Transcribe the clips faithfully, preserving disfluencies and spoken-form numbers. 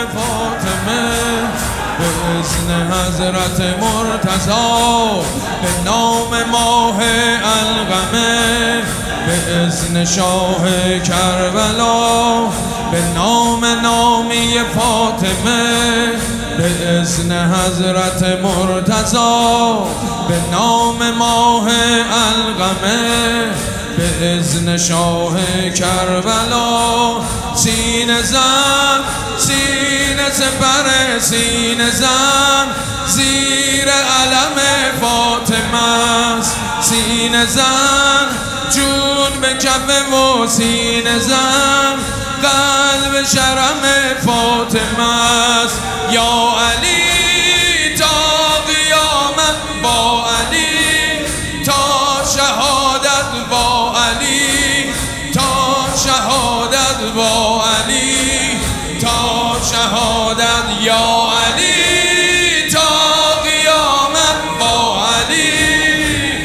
فاطمه، به اذن حضرت مرتضی، به نام ماه القمه، به اذن شاه کربلا، به نام نامی فاطمه، به اذن حضرت مرتضی، به نام ماه القمه، به اذن شاه کربلا. سینه زن سینه سپر سینه زن زیر علم فاطمه است، سینه زن جون به کف و سینه زن قلب شرم فاطمه است. یا علی تا قیامت با علی، تا شهادت با علی، تا شهادت با علی، تا شهادت یا علی، تا قیامت با علی،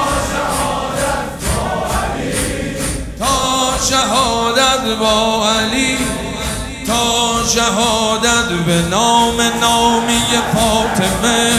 تا شهادت با علی، تا شهادت به نام نامی فاطمه،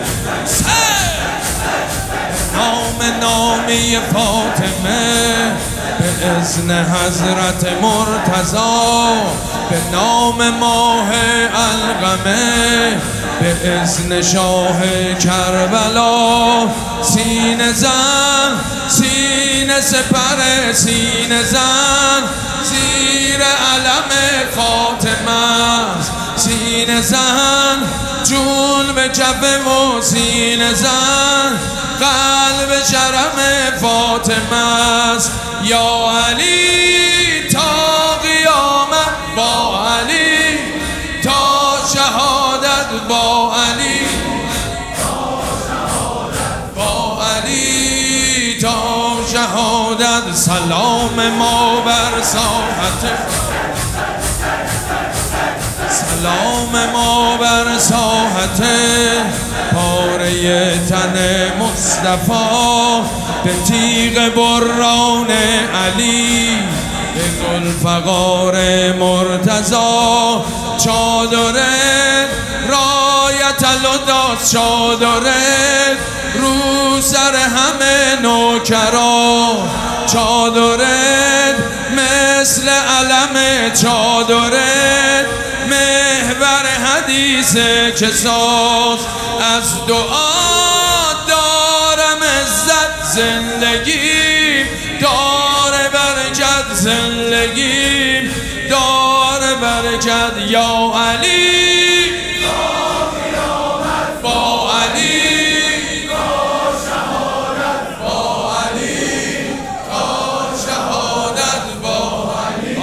نام نامی فاطمه، به اذن حضرت مرتضی، به نام ماه القمه، به اذن شاه کربلا. سینه زن سینه سپر سینه زن زیر علم فاطمه، سینه زن جون به کف و سینه زن قلب شرم فاطمه است. یا علی تا قیامت با علی، تا شهادت با علی، با علی تا شهادت. سلام ما بر ساحت، سلام ما بر ساحت پاره تن مصطفی، به تیغ بران علی، به ذوالفقار مرتضی. چادره رایت الهدی، چادره رو سر همه نوکرا، چادره مثل علم، چادره محور حدیث کساس. از دعا دارم عزت زندگیم، دار برکت زندگیم، دار برکت. یا علی با علی، تا شهادت با علی، تا شهادت با علی.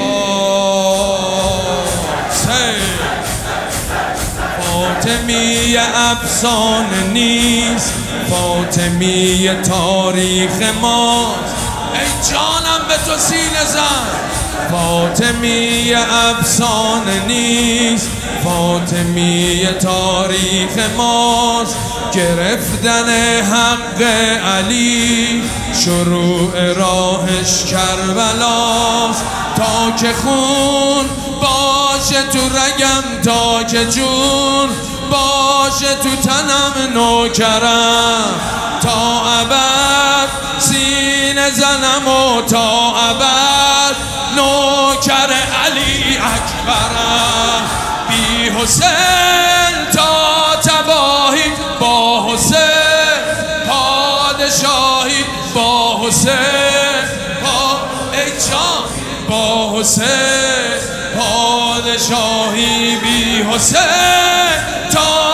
فاطمی افسانه نیست، فاطمی تاریخ ماست. ای جانم به تو سینه زن. فاطمی افسانه نیست، فاطمی تاریخ ماست. گرفتن حق علی شروع راهش کربلاست. تا که خون باشه تو رگم، تا که جون باشه تو تنم نوکرم، تا ابد سینه زنم و تا ابد نوکر علی اکبرم. بی حسین تا تباهی، با حسین پادشاهی، با حسین پا ای جان، با حسین پادشاهی. بی حسین تا